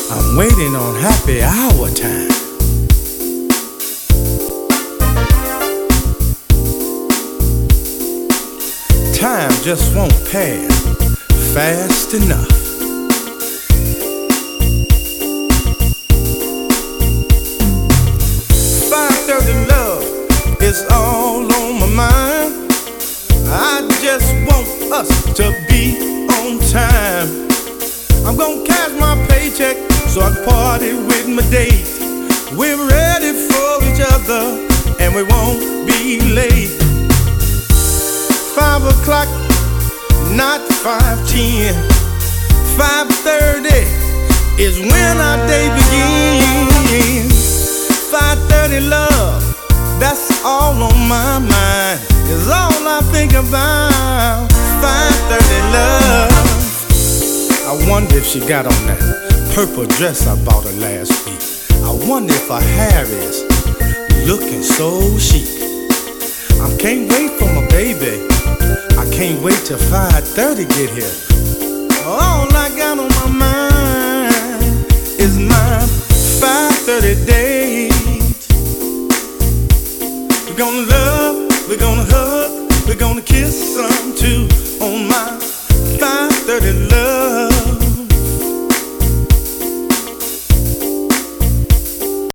I'm waiting on happy hour time. Time just won't pass fast enough. 5:30 love is all on my mind. I just want us to be on time. I'm gonna cash my paycheck so I can party with my date. We're ready for each other and we won't be late. 5 o'clock, not 5:10. 5:30 is when our day begins. 5:30 love, that's all on my mind. Is all I think about. 5:30 love. I wonder if she got on that purple dress I bought her last week. I wonder if her hair is looking so chic. I can't wait for my baby. I can't wait till 5:30 get here. All I got on my mind is my 5:30 date. We're gonna love, we're gonna hug, we're gonna kiss some too.